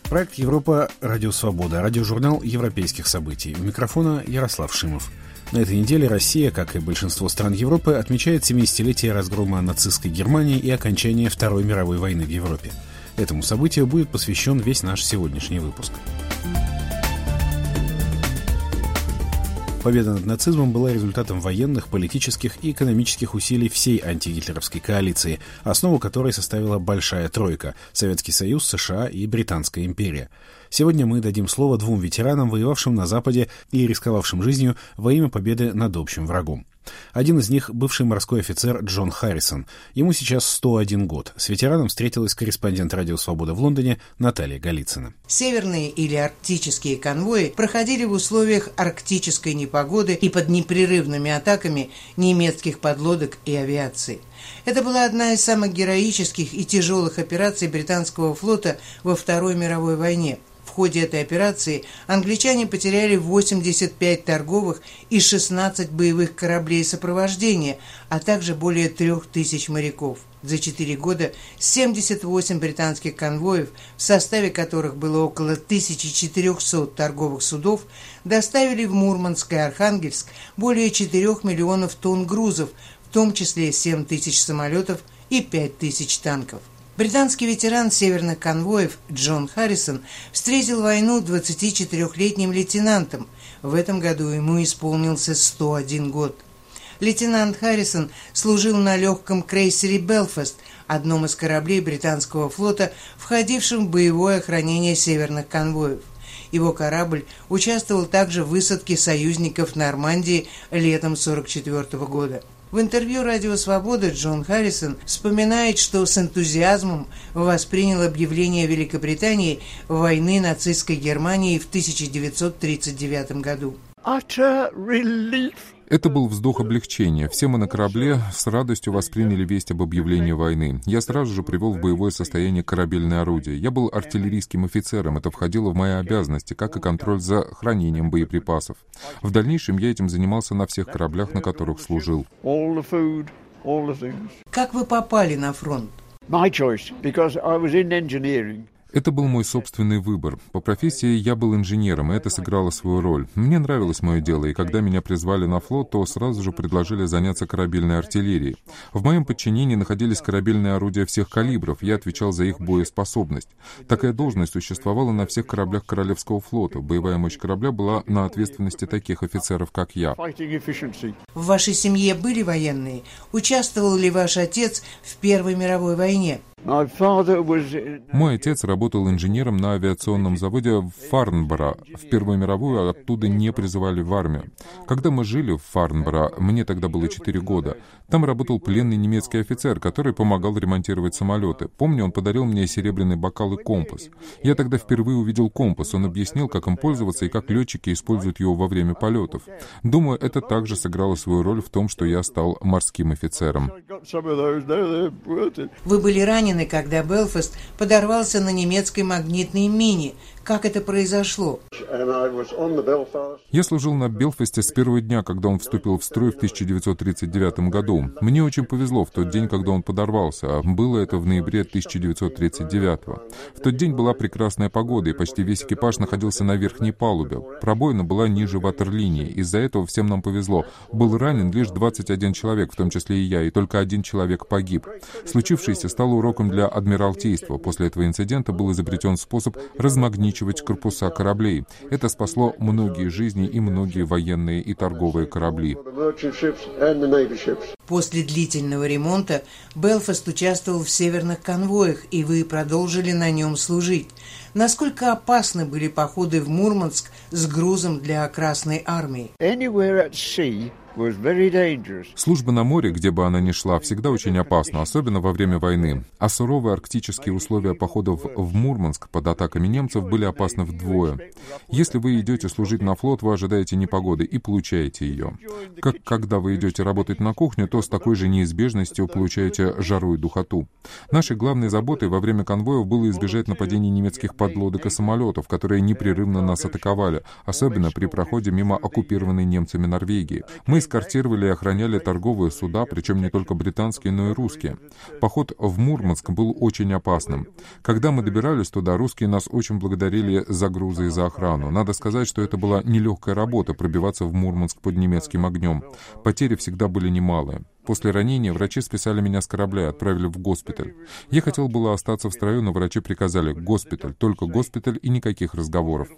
Проект «Европа. Радио Свобода». Радиожурнал европейских событий. У микрофона Ярослав Шимов. На этой неделе Россия, как и большинство стран Европы, отмечает 70-летие разгрома нацистской Германии и окончания Второй мировой войны в Европе. Этому событию будет посвящен весь наш сегодняшний выпуск. Победа над нацизмом была результатом военных, политических и экономических усилий всей антигитлеровской коалиции, основу которой составила Большая Тройка – Советский Союз, США и Британская империя. Сегодня мы дадим слово двум ветеранам, воевавшим на Западе и рисковавшим жизнью во имя победы над общим врагом. Один из них – бывший морской офицер Джон Харрисон. Ему сейчас 101 год. С ветераном встретилась корреспондент «Радио Свобода» в Лондоне Наталья Голицына. Северные или арктические конвои проходили в условиях арктической непогоды и под непрерывными атаками немецких подлодок и авиации. Это была одна из самых героических и тяжелых операций британского флота во Второй мировой войне. В ходе этой операции англичане потеряли 85 торговых и 16 боевых кораблей сопровождения, а также более 3000 моряков. За 4 года 78 британских конвоев, в составе которых было около 1400 торговых судов, доставили в Мурманск и Архангельск более 4 миллионов тонн грузов, в том числе 7000 самолетов и 5000 танков. Британский ветеран северных конвоев Джон Харрисон встретил войну 24-летним лейтенантом. В этом году ему исполнился 101 год. Лейтенант Харрисон служил на легком крейсере «Белфаст», одном из кораблей британского флота, входившем в боевое охранение северных конвоев. Его корабль участвовал также в высадке союзников в Нормандии летом 1944 года. В интервью «Радио Свобода» Джон Харрисон вспоминает, что с энтузиазмом воспринял объявление Великобритании войны нацистской Германии в 1939 году. Это был вздох облегчения. Все мы на корабле с радостью восприняли весть об объявлении войны. Я сразу же привел в боевое состояние корабельное орудие. Я был артиллерийским офицером. Это входило в мои обязанности, как и контроль за хранением боеприпасов. В дальнейшем я этим занимался на всех кораблях, на которых служил. Как вы попали на фронт? Это был мой собственный выбор. По профессии я был инженером, и это сыграло свою роль. Мне нравилось мое дело, и когда меня призвали на флот, то сразу же предложили заняться корабельной артиллерией. В моем подчинении находились корабельные орудия всех калибров, я отвечал за их боеспособность. Такая должность существовала на всех кораблях Королевского флота. Боевая мощь корабля была на ответственности таких офицеров, как я. В вашей семье были военные? Участвовал ли ваш отец в Первой мировой войне? Мой отец работал инженером на авиационном заводе в Фарнборо. В Первую мировую оттуда не призывали в армию. Когда мы жили в Фарнборо, мне тогда было 4 года, там работал пленный немецкий офицер, который помогал ремонтировать самолеты. Помню, он подарил мне серебряный бокал и компас. Я тогда впервые увидел компас, он объяснил, как им пользоваться и как летчики используют его во время полетов. Думаю, это также сыграло свою роль в том, что я стал морским офицером. Вы были ранены, когда Белфаст подорвался на немецкой магнитной мине. Как это произошло? Я служил на Белфасте с первого дня, когда он вступил в строй в 1939 году. Мне очень повезло в тот день, когда он подорвался. Было это в ноябре 1939. В тот день была прекрасная погода, и почти весь экипаж находился на верхней палубе. Пробоина была ниже ватерлинии. Из-за этого всем нам повезло. Был ранен лишь 21 человек, в том числе и я, и только 1 человек погиб. Случившееся стало уроком для адмиралтейства. После этого инцидента был изобретен способ размагничивать корпуса кораблей. Это спасло многие жизни и многие военные и торговые корабли. После длительного ремонта Белфаст участвовал в северных конвоях, и вы продолжили на нем служить. Насколько опасны были походы в Мурманск с грузом для Красной армии? Служба на море, где бы она ни шла, всегда очень опасна, особенно во время войны. А суровые арктические условия походов в Мурманск под атаками немцев были опасны вдвое. Если вы идете служить на флот, вы ожидаете непогоды и получаете ее. Как когда вы идете работать на кухню, то с такой же неизбежностью получаете жару и духоту. Нашей главной заботой во время конвоев было избежать нападений немецких подлодок и самолетов, которые непрерывно нас атаковали, особенно при проходе мимо оккупированной немцами Норвегии. Мы эскортировали и охраняли торговые суда, причем не только британские, но и русские. Поход в Мурманск был очень опасным. Когда мы добирались туда, русские нас очень благодарили за грузы и за охрану. Надо сказать, что это была нелегкая работа пробиваться в Мурманск под немецким огнем. Потери всегда были немалые. После ранения врачи списали меня с корабля и отправили в госпиталь. Я хотел было остаться в строю, но врачи приказали: госпиталь, только госпиталь и никаких разговоров.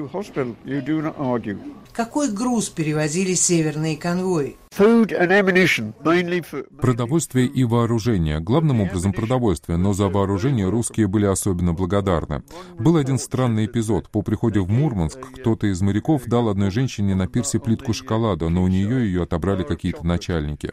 Какой груз перевозили северные конвои? Продовольствие и вооружение. Главным образом продовольствие, но за вооружение русские были особенно благодарны. Был один странный эпизод. По приходе в Мурманск кто-то из моряков дал одной женщине на пирсе плитку шоколада, но у нее ее отобрали какие-то начальники.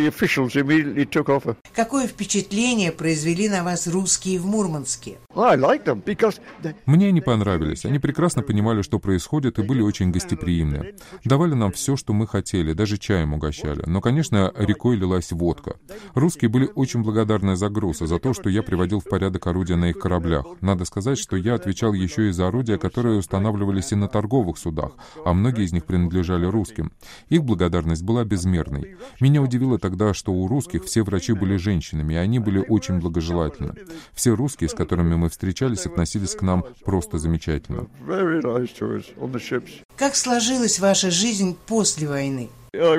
Какое впечатление произвели на вас русские в Мурманске? Мне они понравились. Они прекрасно понимали, что происходит, и были очень гостеприимны. Давали нам все, что мы хотели, даже чаем угощали. Но, конечно, рекой лилась водка. Русские были очень благодарны за груз и за то, что я приводил в порядок орудия на их кораблях. Надо сказать, что я отвечал еще и за орудия, которые устанавливались и на торговых судах, а многие из них принадлежали русским. Их благодарность была безмерной. Меня удивило тогда, что у русских все врачи были женщинами, и они были очень благожелательны. Все русские, с которыми мы встречались, относились к нам просто замечательно. Как сложилась ваша жизнь после войны?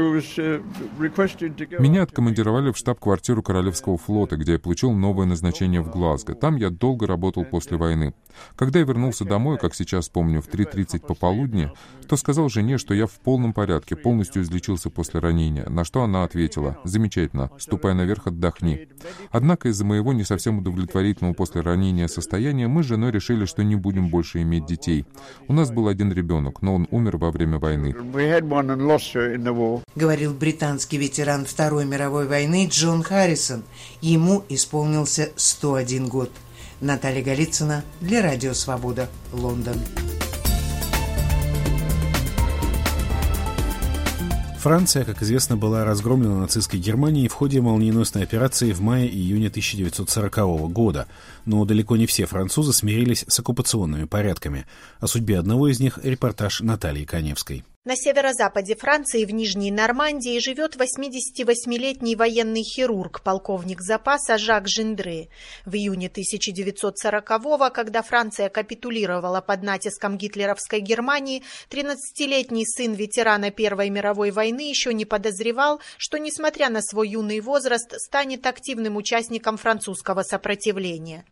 Меня откомандировали в штаб-квартиру Королевского флота, где я получил новое назначение в Глазго. Там я долго работал после войны. Когда я вернулся домой, как сейчас помню, в 3:30 пополудни, то сказал жене, что я в полном порядке, полностью излечился после ранения, на что она ответила: «Замечательно, ступай наверх, отдохни». Однако из-за моего не совсем удовлетворительного после ранения состояния мы с женой решили, что не будем больше иметь детей. У нас был один ребенок, но он умер во время войны. Говорил британский ветеран Второй мировой войны Джон Харрисон. Ему исполнился 101 год. Наталья Голицына для Радио Свобода, Лондон. Франция, как известно, была разгромлена нацистской Германией в ходе молниеносной операции в мае-июне 1940 года, но далеко не все французы смирились с оккупационными порядками. О судьбе одного из них репортаж Натальи Каневской. На северо-западе Франции, в Нижней Нормандии, живет 88-летний военный хирург, полковник запаса Жак Жиндре. В июне 1940-го, когда Франция капитулировала под натиском гитлеровской Германии, 13-летний сын ветерана Первой мировой войны еще не подозревал, что, несмотря на свой юный возраст, станет активным участником французского сопротивления.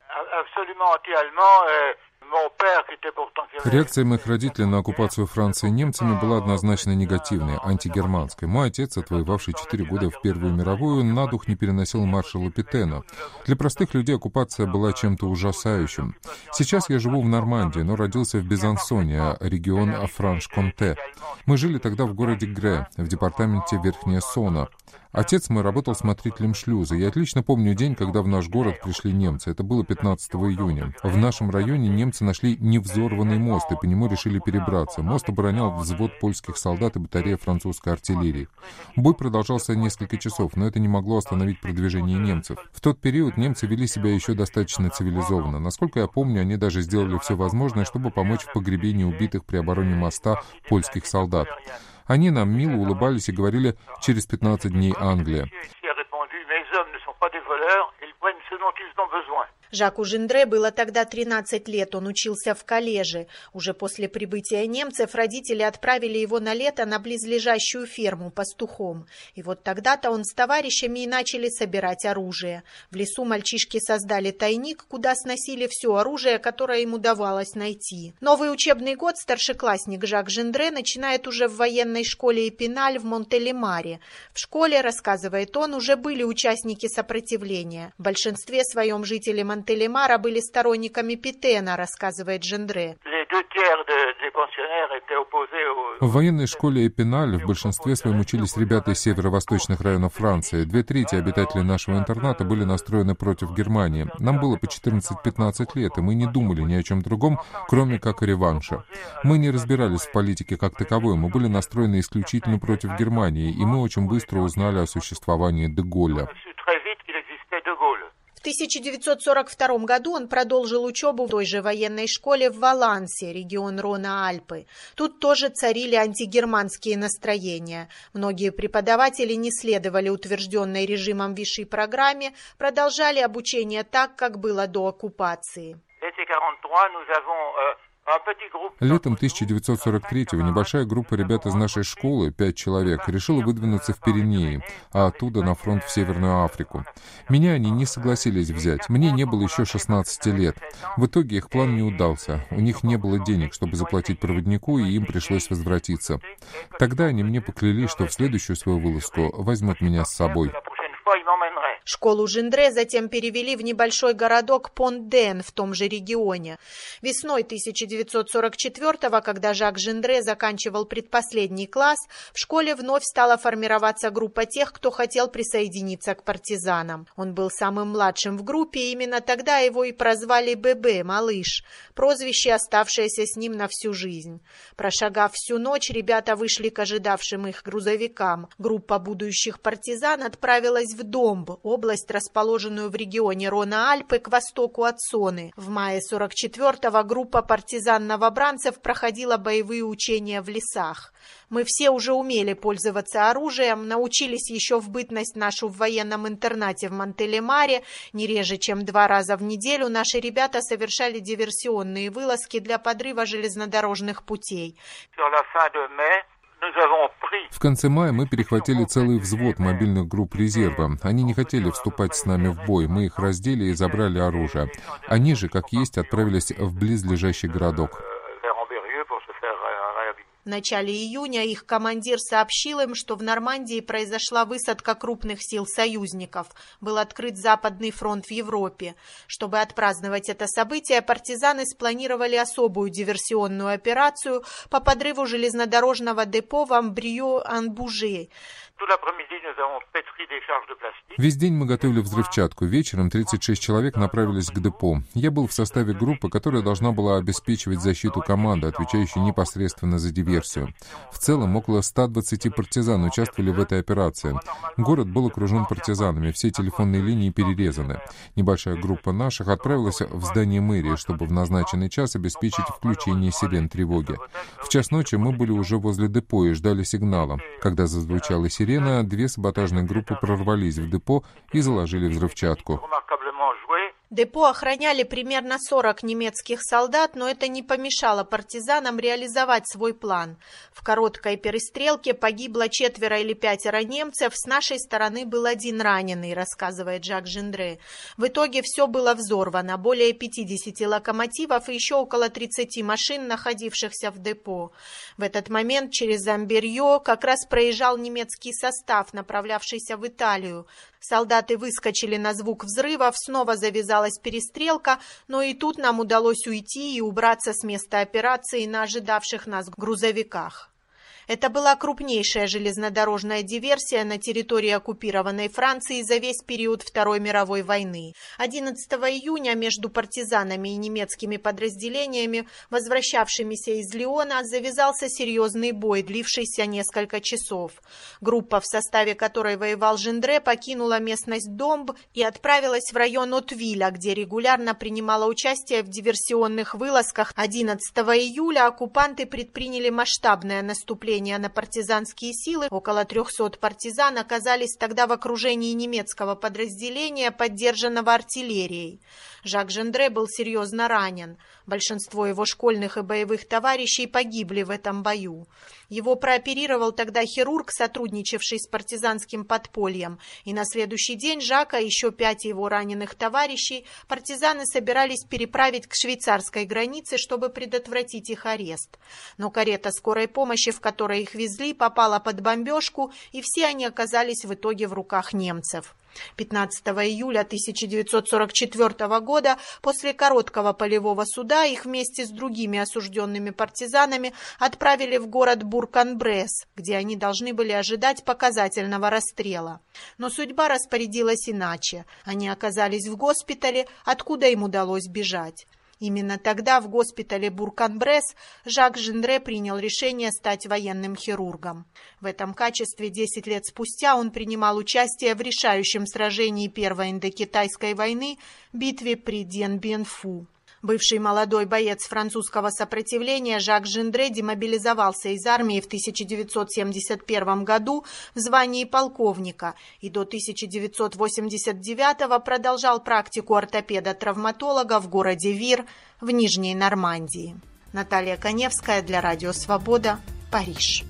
Реакция моих родителей на оккупацию Франции немцами была однозначно негативной, антигерманской. Мой отец, отвоевавший 4 года в Первую мировую, на дух не переносил маршала Петена. Для простых людей оккупация была чем-то ужасающим. Сейчас я живу в Нормандии, но родился в Безансоне, регион Франш-Конте. Мы жили тогда в городе Гре, в департаменте Верхняя Сона. Отец мой работал смотрителем шлюза. Я отлично помню день, когда в наш город пришли немцы. Это было 15 июня. В нашем районе немцы нашли невзорванный мост и по нему решили перебраться. Мост оборонял взвод польских солдат и батарея французской артиллерии. Бой продолжался несколько часов, но это не могло остановить продвижение немцев. В тот период немцы вели себя еще достаточно цивилизованно. Насколько я помню, они даже сделали все возможное, чтобы помочь в погребении убитых при обороне моста польских солдат. Они нам мило улыбались и говорили: «Через 15 дней Англия». Жаку Жиндре было тогда 13 лет, он учился в коллеже. Уже после прибытия немцев родители отправили его на лето на близлежащую ферму пастухом. И вот тогда-то он с товарищами и начали собирать оружие. В лесу мальчишки создали тайник, куда сносили все оружие, которое им удавалось найти. Новый учебный год старшеклассник Жак Жиндре начинает уже в военной школе Эпиналь в Монтелемаре. В школе, рассказывает он, уже были участники сопротивления. В большинстве своем жители Монтелемара были сторонниками Петена, рассказывает Жиндре. В военной школе Эпиналь в большинстве своем учились ребята из северо-восточных районов Франции. 2/3 обитателей нашего интерната были настроены против Германии. Нам было по 14-15 лет, и мы не думали ни о чем другом, кроме как о реванше. Мы не разбирались в политике как таковой, мы были настроены исключительно против Германии, и мы очень быстро узнали о существовании де Голля. В 1942 году он продолжил учебу в той же военной школе в Валансе, регион Рона-Альпы. Тут тоже царили антигерманские настроения. Многие преподаватели не следовали утвержденной режимом Виши программе, продолжали обучение так, как было до оккупации. Летом 1943-го небольшая группа ребят из нашей школы, 5 человек, решила выдвинуться в Пиренеи, а оттуда на фронт в Северную Африку. Меня они не согласились взять, мне не было еще 16 лет. В итоге их план не удался, у них не было денег, чтобы заплатить проводнику, и им пришлось возвратиться. Тогда они мне поклялись, что в следующую свою вылазку возьмут меня с собой. Школу Жиндре затем перевели в небольшой городок Понт-Ден в том же регионе. Весной 1944-го, когда Жак Жиндре заканчивал предпоследний класс, в школе вновь стала формироваться группа тех, кто хотел присоединиться к партизанам. Он был самым младшим в группе, и именно тогда его и прозвали Бебе, малыш, прозвище, оставшееся с ним на всю жизнь. Прошагав всю ночь, ребята вышли к ожидавшим их грузовикам. Группа будущих партизан отправилась в Домб, область, расположенную в регионе Рона-Альпы к востоку от Соны. В мае 1944-го группа партизан-новобранцев проходила боевые учения в лесах. Мы все уже умели пользоваться оружием, научились еще в бытность нашу в военном интернате в Монтелемаре. Не реже, чем 2 раза в неделю наши ребята совершали диверсионные вылазки для подрыва железнодорожных путей. В конце мая мы перехватили целый взвод мобильных групп резерва. Они не хотели вступать с нами в бой, мы их раздели и забрали оружие. Они же, как есть, отправились в близлежащий городок. В начале июня их командир сообщил им, что в Нормандии произошла высадка крупных сил союзников. Был открыт Западный фронт в Европе. Чтобы отпраздновать это событие, партизаны спланировали особую диверсионную операцию по подрыву железнодорожного депо в Амбриё-ан-Буже. Весь день мы готовили взрывчатку. Вечером 36 человек направились к депо. Я был в составе группы, которая должна была обеспечивать защиту команды, отвечающей непосредственно за диверсию. В целом, около 120 партизан участвовали в этой операции. Город был окружен партизанами, все телефонные линии перерезаны. Небольшая группа наших отправилась в здание мэрии, чтобы в назначенный час обеспечить включение сирен тревоги. В час ночи мы были уже возле депо и ждали сигнала. Когда зазвучала сирена, 2 саботажные группы прорвались в депо и заложили взрывчатку. Депо охраняли примерно 40 немецких солдат, но это не помешало партизанам реализовать свой план. В короткой перестрелке погибло 4 или 5 немцев, с нашей стороны был 1 раненый, рассказывает Жак Жиндре. В итоге все было взорвано, более 50 локомотивов и еще около 30 машин, находившихся в депо. В этот момент через Амберьё как раз проезжал немецкий состав, направлявшийся в Италию. Солдаты выскочили на звук взрывов, снова завязалась перестрелка, но и тут нам удалось уйти и убраться с места операции на ожидавших нас грузовиках. Это была крупнейшая железнодорожная диверсия на территории оккупированной Франции за весь период Второй мировой войны. 11 июня между партизанами и немецкими подразделениями, возвращавшимися из Лиона, завязался серьезный бой, длившийся несколько часов. Группа, в составе которой воевал Жиндре, покинула местность Домб и отправилась в район Отвиля, где регулярно принимала участие в диверсионных вылазках. 11 июля оккупанты предприняли масштабное наступление на партизанские силы. Около 300 партизан оказались тогда в окружении немецкого подразделения, поддержанного артиллерией. Жак Жиндре был серьезно ранен. Большинство его школьных и боевых товарищей погибли в этом бою. Его прооперировал тогда хирург, сотрудничавший с партизанским подпольем, и на следующий день Жака и еще 5 его раненых товарищей партизаны собирались переправить к швейцарской границе, чтобы предотвратить их арест. Но карета скорой помощи, в которой их везли, попала под бомбежку, и все они оказались в итоге в руках немцев. 15 июля 1944 года после короткого полевого суда их вместе с другими осужденными партизанами отправили в город Бург-ан-Бресс, где они должны были ожидать показательного расстрела. Но судьба распорядилась иначе. Они оказались в госпитале, откуда им удалось бежать. Именно тогда в госпитале Бург-ан-Бресс Жак Жендре принял решение стать военным хирургом. В этом качестве 10 лет спустя он принимал участие в решающем сражении Первой Индокитайской войны, битве при Дien-Bien-Phu. Бывший молодой боец французского сопротивления Жак Жендре демобилизовался из армии в 1971 году в звании полковника и до 1989 продолжал практику ортопеда-травматолога в городе Вир в Нижней Нормандии. Наталья Коневская для Радио Свобода, Париж.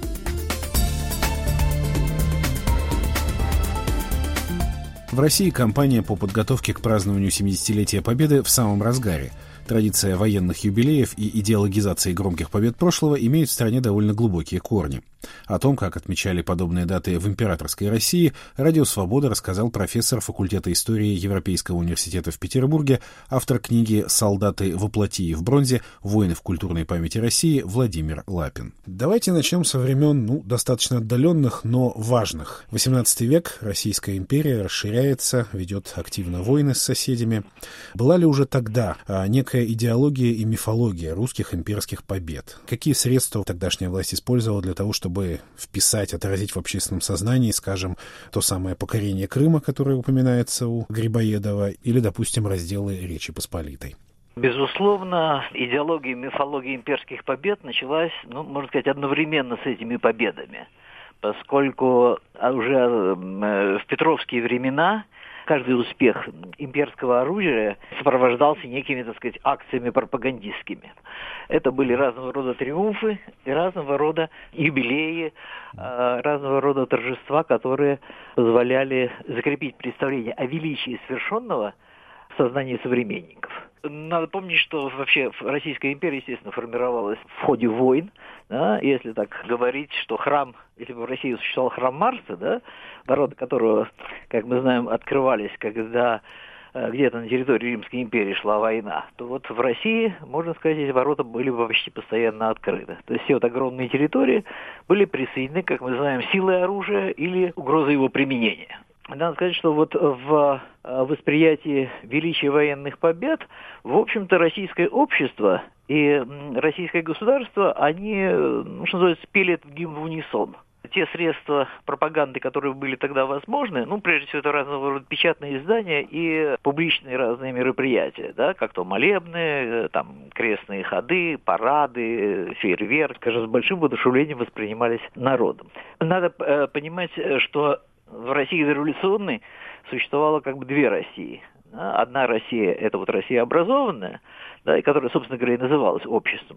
В России кампания по подготовке к празднованию 70-летия Победы в самом разгаре. Традиция военных юбилеев и идеологизации громких побед прошлого имеют в стране довольно глубокие корни. О том, как отмечали подобные даты в императорской России, Радио Свобода рассказал профессор факультета истории Европейского университета в Петербурге, автор книги «Солдаты во плоти и в бронзе. Войны в культурной памяти России» Владимир Лапин. Давайте начнем со времен, достаточно отдаленных, но важных. 18 век, Российская империя расширяется, ведет активно войны с соседями. Была ли уже тогда некая идеология и мифология русских имперских побед? Какие средства тогдашняя власть использовала для того, чтобы вписать, отразить в общественном сознании, скажем, то самое покорение Крыма, которое упоминается у Грибоедова, или, допустим, разделы Речи Посполитой? Безусловно, идеология и мифология имперских побед началась, можно сказать, одновременно с этими победами, поскольку уже в петровские времена каждый успех имперского оружия сопровождался некими, акциями пропагандистскими. Это были разного рода триумфы и разного рода юбилеи, разного рода торжества, которые позволяли закрепить представление о величии свершенного в сознании современников. Надо помнить, что вообще Российская империя, естественно, формировалась в ходе войн. Да? Если так говорить, что храм, если бы в России существовал храм Марса, да, ворота которого, как мы знаем, открывались, когда где-то на территории Римской империи шла война, то вот в России, можно сказать, эти ворота были бы почти постоянно открыты. То есть все вот огромные территории были присоединены, как мы знаем, силой оружия или угрозой его применения. Надо сказать, что вот в восприятии величия военных побед, в общем-то, российское общество и российское государство, они, что называется, пели этот гимн в унисон. Те средства пропаганды, которые были тогда возможны, прежде всего, это разного рода печатные издания и публичные разные мероприятия, да, как то молебны, крестные ходы, парады, фейерверк, скажем, с большим воодушевлением воспринимались народом. Надо понимать, что в России дореволюционной существовало две России. Одна Россия – это Россия образованная, да, и которая, собственно говоря, и называлась обществом.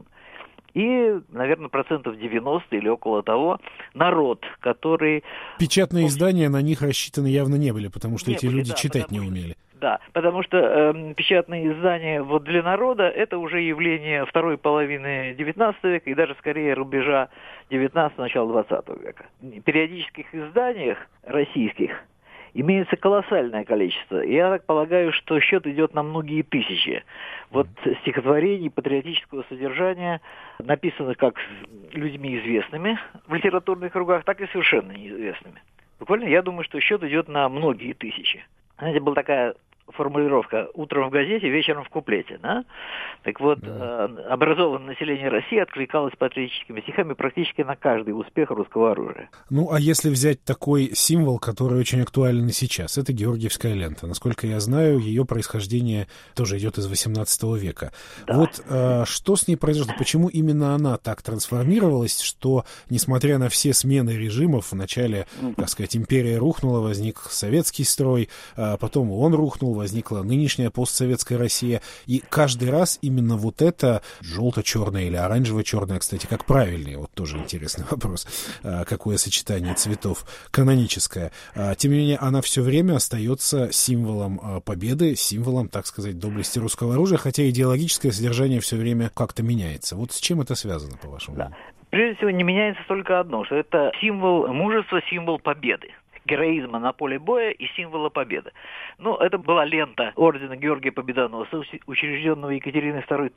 И, наверное, 90% или около того народ, который... Печатные издания на них рассчитаны явно не были, потому что эти люди читать не умели. Да, потому что печатные издания для народа – это уже явление второй половины XIX века и даже скорее рубежа XIX – начала XX века. В периодических изданиях российских имеется колоссальное количество. Я так полагаю, что счет идет на многие тысячи. Стихотворений патриотического содержания, написанных как людьми известными в литературных кругах, так и совершенно неизвестными. Буквально, я думаю, что счет идет на многие тысячи. Знаете, была такая формулировка: утром в газете, вечером в куплете, да? Так вот, образованное население России откликалось патриотическими стихами практически на каждый успех русского оружия. А если взять такой символ, который очень актуален и сейчас, это Георгиевская лента. Насколько я знаю, ее происхождение тоже идет из XVIII века. Да. Что с ней произошло? Почему именно она так трансформировалась, что, несмотря на все смены режимов, вначале, империя рухнула, возник советский строй, потом он рухнул, возникла нынешняя постсоветская Россия, и каждый раз именно это желто-черное или оранжево-черное, кстати, как правильнее, тоже интересный вопрос, какое сочетание цветов, каноническое. Тем не менее, она все время остается символом победы, символом, так сказать, доблести русского оружия, хотя идеологическое содержание все время как-то меняется. С чем это связано, по-вашему? Да. Прежде всего, не меняется только одно, что это символ мужества, символ победы. героизма на поле боя и символа победы. Ну, это была лента ордена Георгия Победоносца, учрежденного Екатериной II в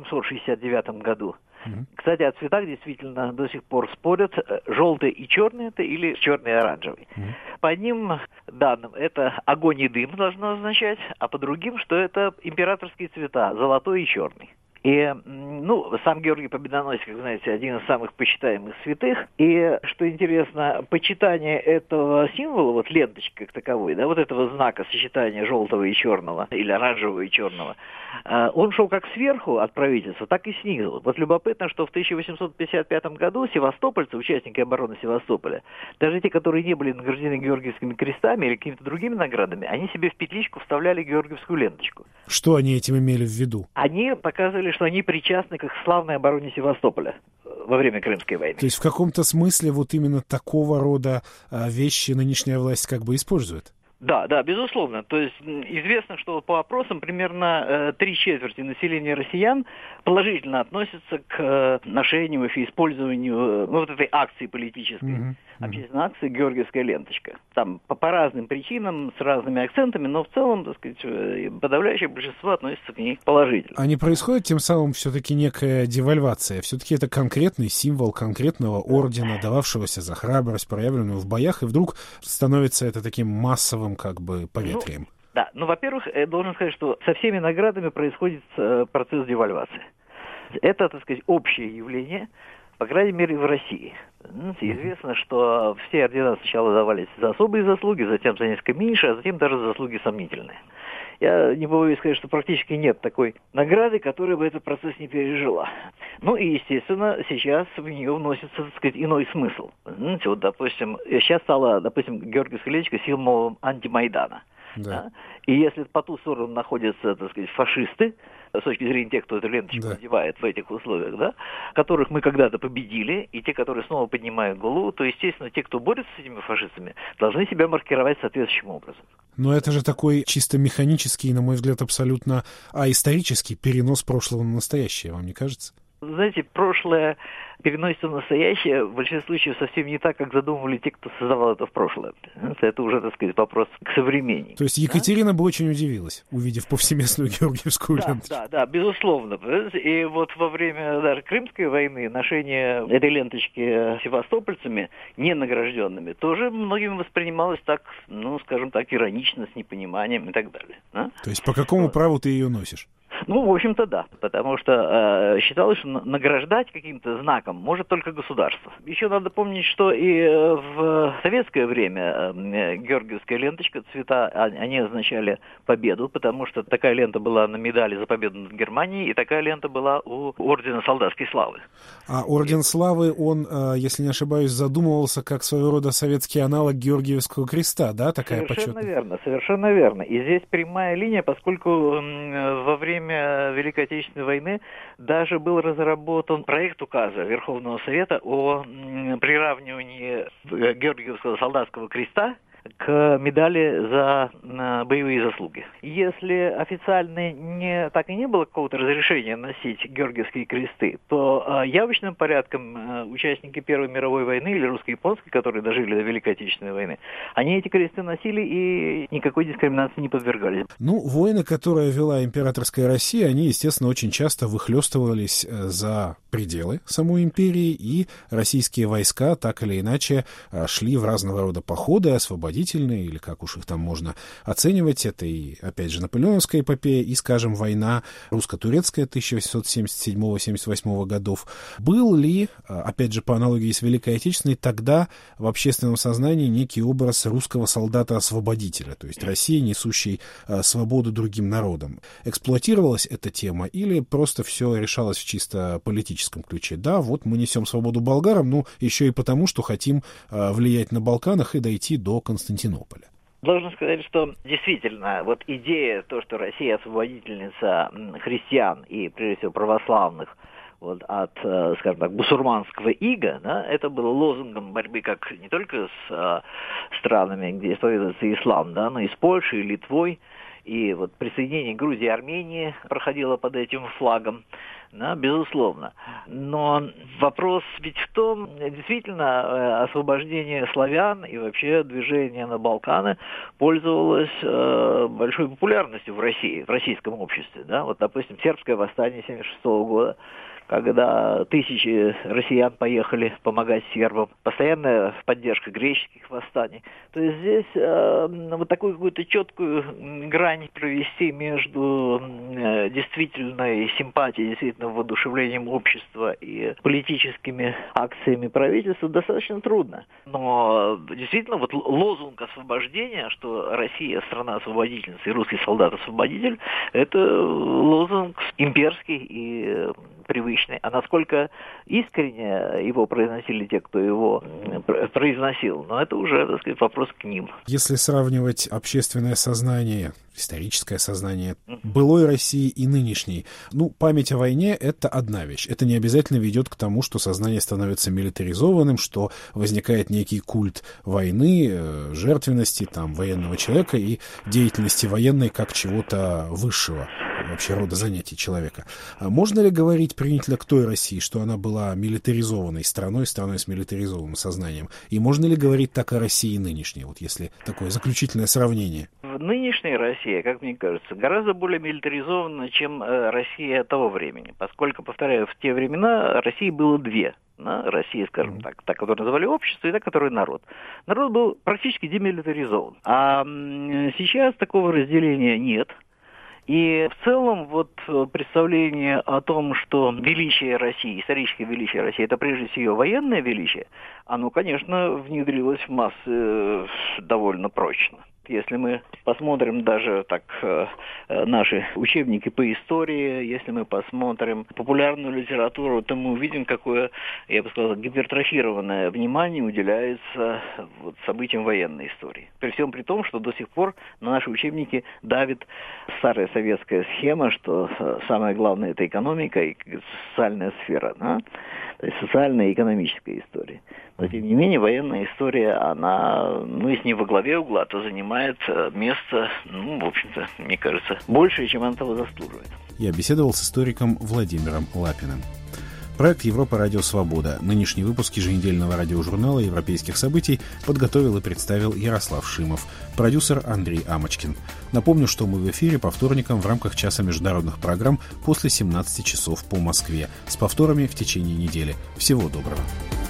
1769 году. Кстати, о цветах действительно до сих пор спорят, желтый и черный это или черный и оранжевый. По одним данным это огонь и дым должно означать, а по другим, что это императорские цвета, золотой и черный. И, сам Георгий Победоносец, как вы знаете, один из самых почитаемых святых. И, что интересно, почитание этого символа, вот ленточки как таковой, да, вот этого знака сочетания желтого и черного, или оранжевого и черного, он шел как сверху от правительства, так и снизу. Вот любопытно, что в 1855 году севастопольцы, участники обороны Севастополя, даже те, которые не были награждены Георгиевскими крестами или какими-то другими наградами, они себе в петличку вставляли георгиевскую ленточку. Что они этим имели в виду? Они показывали, что они причастны к славной обороне Севастополя во время Крымской войны. То есть в каком-то смысле вот именно такого рода вещи нынешняя власть как бы использует? Да, безусловно. То есть известно, что по опросам примерно 3/4 населения россиян положительно относятся к ношению и использованию вот этой акции политической, общественной акции «Георгиевская ленточка». Там по разным причинам, с разными акцентами, но в целом, так сказать, подавляющее большинство относится к ней положительно. А не происходит тем самым все-таки некая девальвация? Все-таки это конкретный символ конкретного ордена, дававшегося за храбрость, проявленную в боях, и вдруг становится это таким массовым как бы поветрием. Во-первых, я должен сказать, что со всеми наградами происходит процесс девальвации. Это, так сказать, общее явление, по крайней мере, в России. Известно, что все ордена сначала давались за особые заслуги, затем за несколько меньше, а затем даже за заслуги сомнительные. Я не побоюсь сказать, что практически нет такой награды, которая бы этот процесс не пережила. И, естественно, сейчас в нее вносится, так сказать, иной смысл. Знаете, вот, допустим, сейчас стала, Георгиевская ленточка символом антимайдана. Да. И если по ту сторону находятся, так сказать, фашисты, с точки зрения тех, кто эту ленточку надевает в этих условиях, да, которых мы когда-то победили, и те, которые снова поднимают голову, то, естественно, те, кто борется с этими фашистами, должны себя маркировать соответствующим образом. Но это же такой чисто механический, на мой взгляд, абсолютно исторический перенос прошлого на настоящее, вам не кажется? Знаете, прошлое переносится в настоящее в большинстве случаев совсем не так, как задумывали те, кто создавал это в прошлое. Это уже, так сказать, вопрос к современней. То есть Екатерина бы очень удивилась, увидев повсеместную георгиевскую ленточку. Да, безусловно. И вот во время даже Крымской войны ношение этой ленточки севастопольцами, ненагражденными, тоже многими воспринималось так, скажем так, иронично, с непониманием и так далее. То есть по какому праву ты ее носишь? В общем-то, да, потому что считалось, что награждать каким-то знаком может только государство. Еще надо помнить, что и в советское время георгиевская ленточка, цвета, они означали победу, потому что такая лента была на медали за победу над Германией, и такая лента была у ордена Солдатской славы. А орден славы, он, если не ошибаюсь, задумывался как своего рода советский аналог Георгиевского креста, да, такая почетная? Совершенно верно. И здесь прямая линия, поскольку во время Великой Отечественной войны даже был разработан проект указа Верховного Совета о приравнивании Георгиевского солдатского креста к медали за боевые заслуги. Если официально так и не было какого-то разрешения носить георгиевские кресты, то явочным порядком участники Первой мировой войны или русско-японской, которые дожили до Великой Отечественной войны, они эти кресты носили и никакой дискриминации не подвергались. Войны, которые вела императорская Россия, они, естественно, очень часто выхлестывались за пределы самой империи, и российские войска так или иначе шли в разного рода походы, освободительные, или как уж их там можно оценивать. Это и, опять же, наполеоновская эпопея, и, скажем, война русско-турецкая 1877-78 годов. Был ли, опять же, по аналогии с Великой Отечественной, тогда в общественном сознании некий образ русского солдата-освободителя, то есть России, несущей свободу другим народам? Эксплуатировалась эта тема или просто все решалось в чисто политическом ключе? Да, вот мы несем свободу болгарам, еще и потому, что хотим влиять на Балканах и дойти до Константинополя. Должен сказать, что действительно, вот идея, то, что Россия освободительница христиан и, прежде всего, православных, от, скажем так, бусурманского ига, да, это было лозунгом борьбы как не только с странами, где исповедуется ислам, да, но и с Польшей, Литвой и вот присоединение Грузии и Армении проходило под этим флагом. Да, безусловно. Но вопрос ведь в том, действительно, освобождение славян и вообще движение на Балканы пользовалось большой популярностью в России, в российском обществе. Да? Вот, допустим, сербское восстание 1976 года, когда тысячи россиян поехали помогать сербам, постоянная поддержка греческих восстаний. То есть здесь вот такую какую-то четкую грань провести между действительной симпатией, действительно воодушевлением общества и политическими акциями правительства достаточно трудно. Но действительно вот лозунг освобождения, что Россия страна-освободительница и русский солдат-освободитель, это лозунг имперский и привычный. А насколько искренне его произносили те, кто его произносил, но это уже, так сказать, вопрос к ним. Если сравнивать общественное сознание, историческое сознание былой России и нынешней, память о войне — это одна вещь. Это не обязательно ведет к тому, что сознание становится милитаризованным, что возникает некий культ войны, жертвенности военного человека и деятельности военной как чего-то высшего, вообще рода занятий человека. Можно ли говорить, принять ли к той России, что она была милитаризованной страной с милитаризованным сознанием? И можно ли говорить так о России нынешней, вот если такое заключительное сравнение? Нынешняя Россия, как мне кажется, гораздо более милитаризована, чем Россия того времени. Поскольку, повторяю, в те времена России было две. Россия, скажем так, та, которую называли общество, и та, которую народ. Народ был практически демилитаризован. А сейчас такого разделения нет. И в целом представление о том, что величие России, историческое величие России, это прежде всего военное величие, оно, конечно, внедрилось в массы довольно прочно. Если мы посмотрим даже наши учебники по истории, если мы посмотрим популярную литературу, то мы увидим, какое, я бы сказал, гипертрофированное внимание уделяется событиям военной истории. При всем при том, что до сих пор на наши учебники давит старая советская схема, что самое главное — это экономика и социальная сфера, да? То есть социальная и экономическая история. Но, тем не менее, военная история, она, если не во главе угла, то занимает место, в общем-то, мне кажется, большее, чем она того заслуживает. Я беседовал с историком Владимиром Лапиным. Проект «Европа. Радио Свобода». Нынешний выпуск еженедельного радиожурнала европейских событий подготовил и представил Ярослав Шимов, продюсер Андрей Амочкин. Напомню, что мы в эфире по вторникам в рамках часа международных программ после 17 часов по Москве, с повторами в течение недели. Всего доброго.